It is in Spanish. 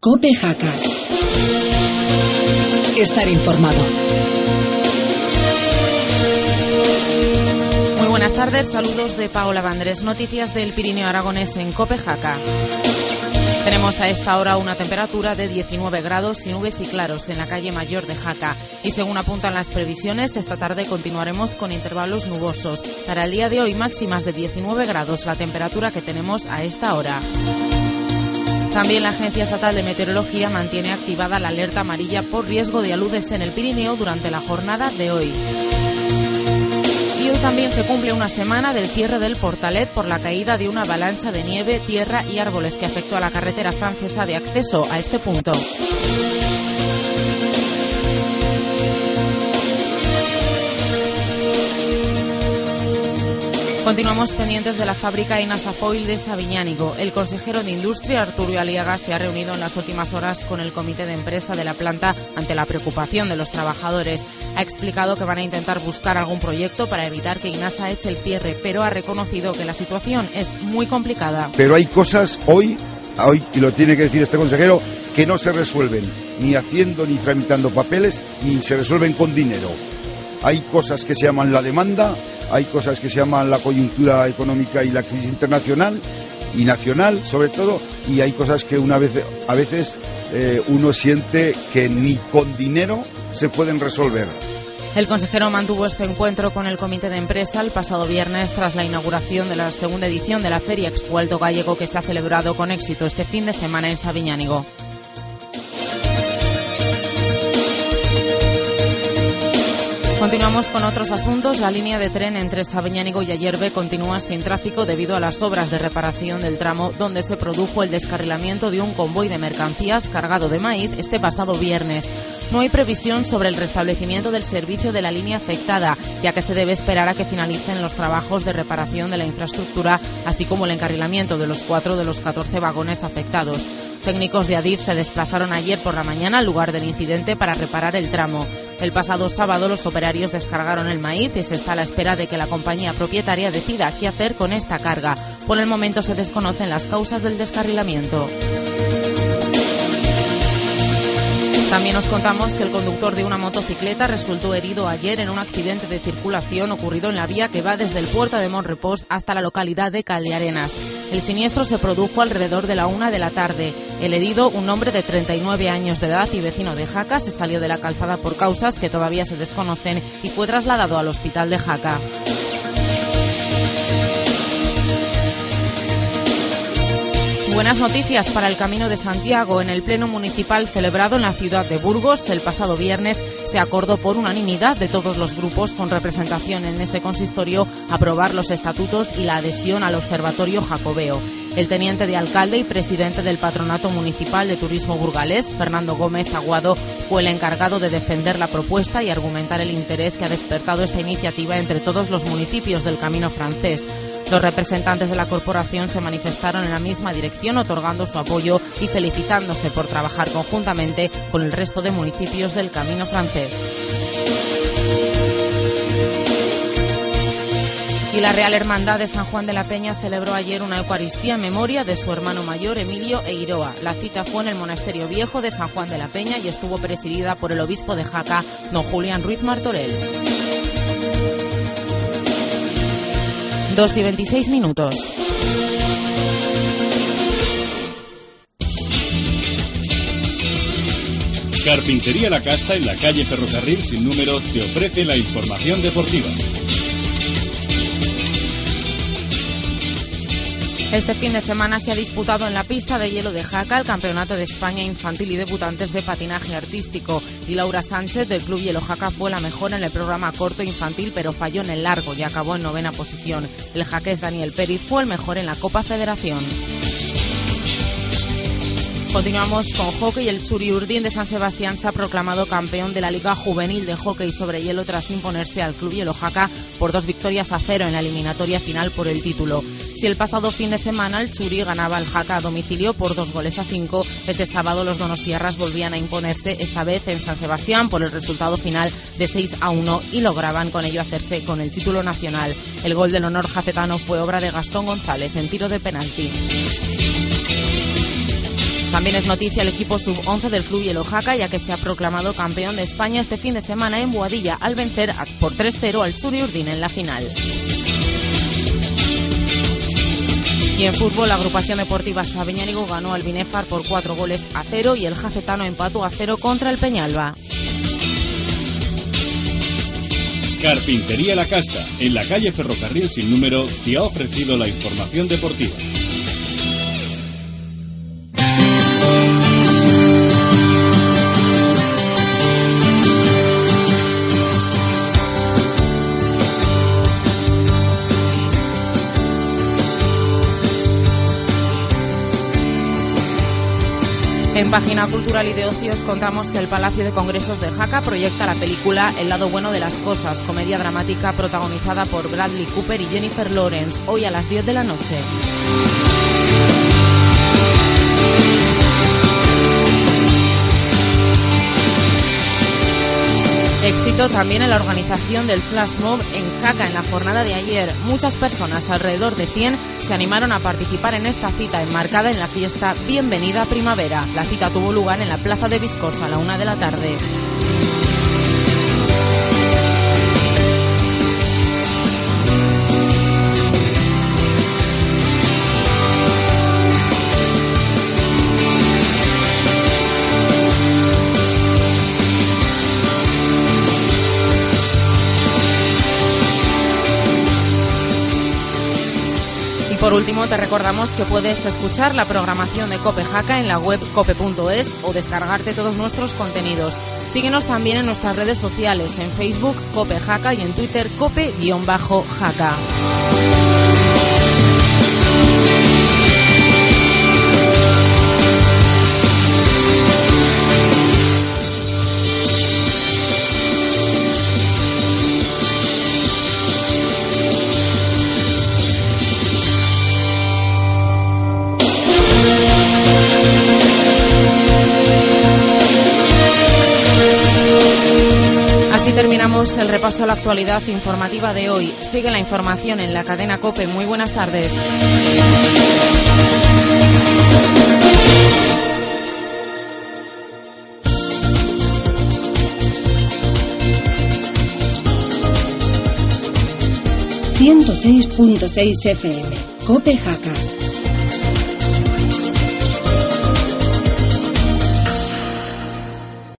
COPE Jaca. Estar informado. Muy buenas tardes, saludos de Paola Vandrés. Noticias del Pirineo Aragonés en COPE Jaca. Tenemos a esta hora una temperatura de 19 grados sin nubes y claros en la calle Mayor de Jaca. Y según apuntan las previsiones, esta tarde continuaremos con intervalos nubosos. Para el día de hoy, máximas de 19 grados, la temperatura que tenemos a esta hora. También la Agencia Estatal de Meteorología mantiene activada la alerta amarilla por riesgo de aludes en el Pirineo durante la jornada de hoy. Y hoy también se cumple una semana del cierre del Portalet por la caída de una avalancha de nieve, tierra y árboles que afectó a la carretera francesa de acceso a este punto. Continuamos pendientes de la fábrica Inasafoil de Sabiñánigo. El consejero de Industria, Arturo Aliaga, se ha reunido en las últimas horas con el comité de empresa de la planta ante la preocupación de los trabajadores. Ha explicado que van a intentar buscar algún proyecto para evitar que Inasa eche el cierre, pero ha reconocido que la situación es muy complicada. Pero hay cosas hoy, y lo tiene que decir este consejero, que no se resuelven ni haciendo ni tramitando papeles, ni se resuelven con dinero. Hay cosas que se llaman la demanda, hay cosas que se llaman la coyuntura económica y la crisis internacional y nacional sobre todo, y hay cosas que a veces uno siente que ni con dinero se pueden resolver. El consejero mantuvo este encuentro con el comité de empresa el pasado viernes tras la inauguración de la segunda edición de la Feria Expo Alto Gallego, que se ha celebrado con éxito este fin de semana en Sabiñánigo. Continuamos con otros asuntos. La línea de tren entre Sabiñánigo y Ayerbe continúa sin tráfico debido a las obras de reparación del tramo donde se produjo el descarrilamiento de un convoy de mercancías cargado de maíz este pasado viernes. No hay previsión sobre el restablecimiento del servicio de la línea afectada, ya que se debe esperar a que finalicen los trabajos de reparación de la infraestructura, así como el encarrilamiento de los 4 de los 14 vagones afectados. Técnicos de Adif se desplazaron ayer por la mañana al lugar del incidente para reparar el tramo. El pasado sábado los operarios descargaron el maíz y se está a la espera de que la compañía propietaria decida qué hacer con esta carga. Por el momento se desconocen las causas del descarrilamiento. También os contamos que el conductor de una motocicleta resultó herido ayer en un accidente de circulación ocurrido en la vía que va desde el puerto de Monrepós hasta la localidad de Caldearenas. El siniestro se produjo alrededor de la 1 de la tarde. El herido, un hombre de 39 años de edad y vecino de Jaca, se salió de la calzada por causas que todavía se desconocen y fue trasladado al hospital de Jaca. Buenas noticias para el Camino de Santiago. En el Pleno Municipal celebrado en la ciudad de Burgos el pasado viernes se acordó por unanimidad de todos los grupos con representación en ese consistorio aprobar los estatutos y la adhesión al Observatorio Jacobeo. El teniente de alcalde y presidente del Patronato Municipal de Turismo burgalés, Fernando Gómez Aguado, fue el encargado de defender la propuesta y argumentar el interés que ha despertado esta iniciativa entre todos los municipios del Camino francés. Los representantes de la corporación se manifestaron en la misma dirección, otorgando su apoyo y felicitándose por trabajar conjuntamente con el resto de municipios del Camino francés. Y la Real Hermandad de San Juan de la Peña celebró ayer una Eucaristía en memoria de su hermano mayor, Emilio Eiroa. La cita fue en el Monasterio Viejo de San Juan de la Peña y estuvo presidida por el obispo de Jaca, don Julián Ruiz Martorell. 2:26. Carpintería La Casta en la calle Ferrocarril sin número te ofrece la información deportiva. Este fin de semana se ha disputado en la pista de hielo de Jaca el Campeonato de España Infantil y Debutantes de Patinaje Artístico y Laura Sánchez del Club Hielo Jaca fue la mejor en el programa corto infantil, pero falló en el largo y acabó en 9ª posición. El jaqués Daniel Pérez fue el mejor en la Copa Federación. Continuamos con hockey. El Txuri Urdin de San Sebastián se ha proclamado campeón de la Liga Juvenil de Hockey sobre Hielo tras imponerse al Club Hielo Jaca por 2-0 en la eliminatoria final por el título. Si el pasado fin de semana el Txuri ganaba al Jaca a domicilio por 2-5, este sábado los donostiarras volvían a imponerse, esta vez en San Sebastián, por el resultado final de 6-1 y lograban con ello hacerse con el título nacional. El gol del honor jacetano fue obra de Gastón González en tiro de penalti. También es noticia el equipo sub-11 del Club Hielo Jaca, ya que se ha proclamado campeón de España este fin de semana en Boadilla al vencer por 3-0 al Txuri Urdin en la final. Y en fútbol, la agrupación deportiva Sabeñánigo ganó al Binefar por 4-0 y el Jacetano empató a 0 contra el Peñalba. Carpintería La Casta, en la calle Ferrocarril sin número, te ha ofrecido la información deportiva. En Página Cultural y de Ocios contamos que el Palacio de Congresos de Jaca proyecta la película El lado bueno de las cosas, comedia dramática protagonizada por Bradley Cooper y Jennifer Lawrence, hoy a las 10 de la noche. Éxito también en la organización del Flash Mob en Jaca en la jornada de ayer. Muchas personas, alrededor de 100, se animaron a participar en esta cita enmarcada en la fiesta Bienvenida Primavera. La cita tuvo lugar en la Plaza de Viscoso a la 1 de la tarde. Por último, te recordamos que puedes escuchar la programación de COPE Jaca en la web cope.es o descargarte todos nuestros contenidos. Síguenos también en nuestras redes sociales, en Facebook COPE Jaca y en Twitter COPE_Jaca. Terminamos el repaso a la actualidad informativa de hoy. Sigue la información en la cadena COPE. Muy buenas tardes. ...106.6 FM... COPE Jaca.